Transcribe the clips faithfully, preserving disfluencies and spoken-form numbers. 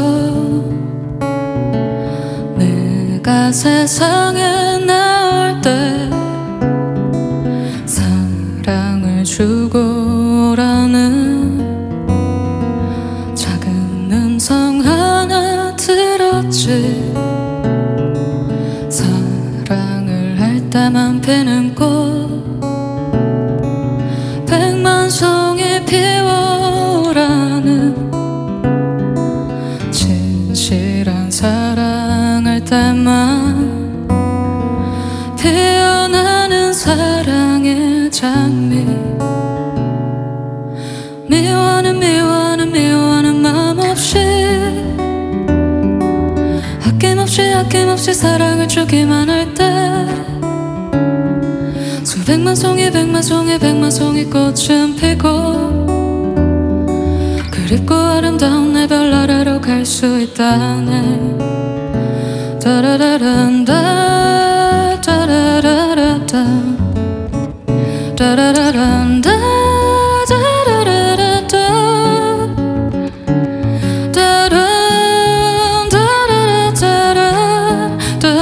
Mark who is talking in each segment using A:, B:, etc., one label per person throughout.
A: 내가 세상에 나올 때 사랑을 주고 오라는 작은 음성 하나 들었지. 사랑을 할 때만 피는 꽃 백만 송이 피워라는 진실한 사랑할 때만 피어나는 사랑의 장미. 미워하는 미워하는 미워하는 맘 없이 아낌없이 아낌없이 사랑을 주기만 할 때 수백만 송이 백만 송이 백만 송이 꽃은 피고 그립고 아름다운 내 별 아래로 갈 수 있다네. 따라라란다 따라라라다 따라라란다 따라라라다 따라라라따라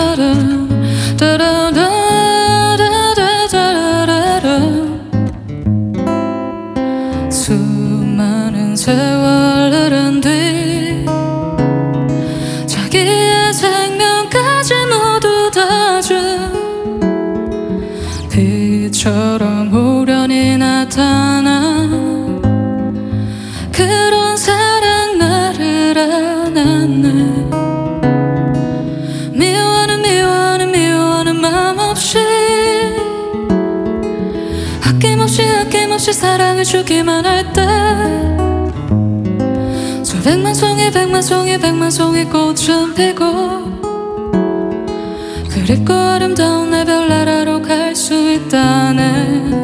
A: 따라라라라라라라라라. 수많은 세월 흐른 뒤 자기의 생명까지 모두 다 준 빛처럼 후련히 나타나 그런 사랑 나를 안았네. 미워하는 미워하는 미워하는 맘 없이 아낌없이 아낌없이 사랑을 주기만 할 때 수백만 송이 백만 송이 백만 송이 꽃은 피고 그립고 아름다운 내 별 나라로 갈 수 있다네.